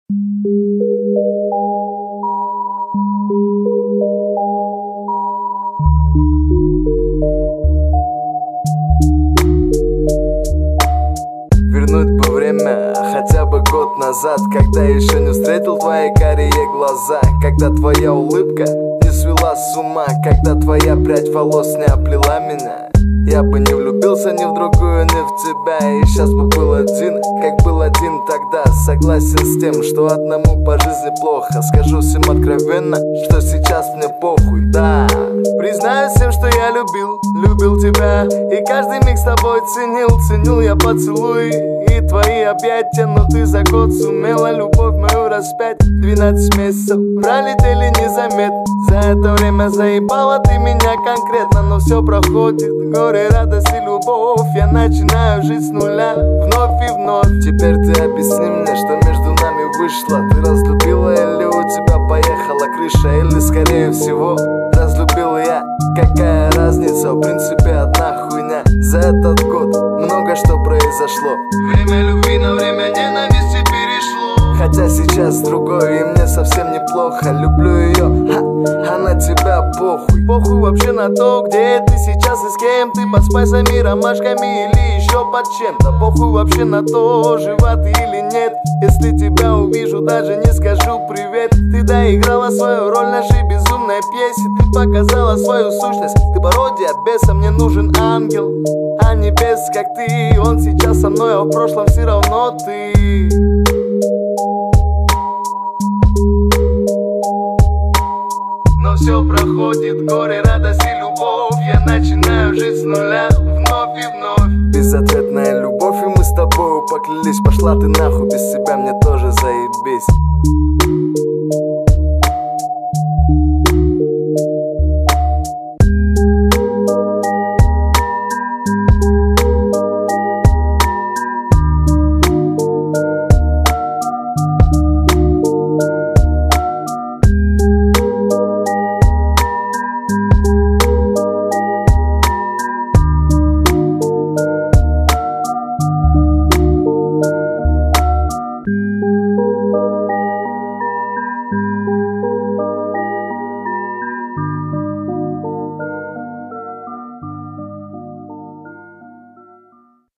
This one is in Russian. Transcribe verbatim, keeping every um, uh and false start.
Вернуть бы время хотя бы год назад, когда еще не встретил твои карие глаза, когда твоя улыбка не свела с ума, когда твоя прядь волос не оплела меня. Я бы не влюбился ни в другую, ни в тебя, и сейчас бы был один, как был один тогда. Согласен с тем, что одному по жизни плохо. Скажу всем откровенно, что сейчас мне похуй, да. Признаюсь всем, что я любил, любил тебя, и каждый миг с тобой ценил, ценил я поцелуи и твои объятия. Но ты за год сумела любовь мою распять. Двенадцать месяцев пролетели незаметно, за это время заебала ты меня конкретно. Но все проходит, горе, радость и любовь, я начинаю жить с нуля вновь и вновь. Теперь ты объясни мне, что между нами вышло. Ты разлюбила или у тебя поехала крыша? Или скорее всего разлюбил я, какая разница, в принципе одна хуйня. За этот год много что произошло. Время любви на время ненависти перешло. Хотя сейчас другое, и мне совсем неплохо. Люблю ее, ха, а на тебя похуй. Похуй вообще на то, где ты сейчас и с кем ты. Под спайсами, ромашками или еще под чем-то. Похуй вообще на то, жива ты или нет. Если тебя увижу, даже не скажу привет. Ты доиграла свою роль нашей безумной пьесе. Ты показала свою сущность, ты пародия беса. Мне нужен ангел, а не бес, как ты. Он сейчас со мной, а в прошлом все равно ты. Но все проходит, горе, радость и любовь, я начинаю жить с нуля вновь и вновь. Безответная любовь, и мы с тобою поклялись. Пошла ты нахуй, без себя мне тоже заебись.